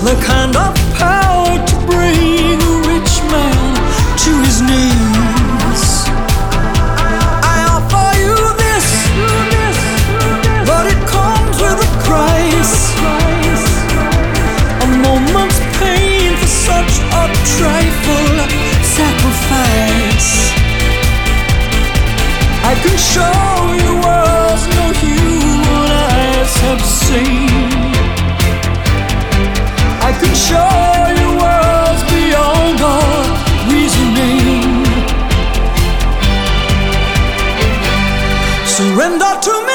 the kind of power to bring a rich man to his knees. I offer you this, but it comes with a price. A moment's pain for such a trifle sacrifice. I can show you worlds no human eyes have seen. I can show you worlds beyond all reasoning. Surrender to me.